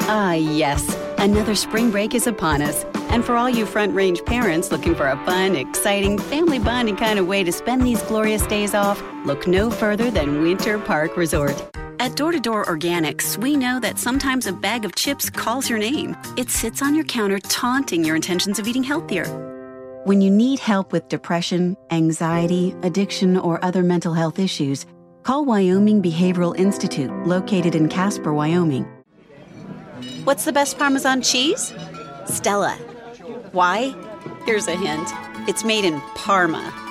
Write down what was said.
Ah, yes. Another spring break is upon us. And for all you Front Range parents looking for a fun, exciting, family bonding kind of way to spend these glorious days off, look no further than Winter Park Resort. At Door to Door Organics, we know that sometimes a bag of chips calls your name. It sits on your counter taunting your intentions of eating healthier. When you need help with depression, anxiety, addiction, or other mental health issues, call Wyoming Behavioral Institute, located in Casper, Wyoming. What's the best Parmesan cheese? Stella. Why? Here's a hint. It's made in Parma.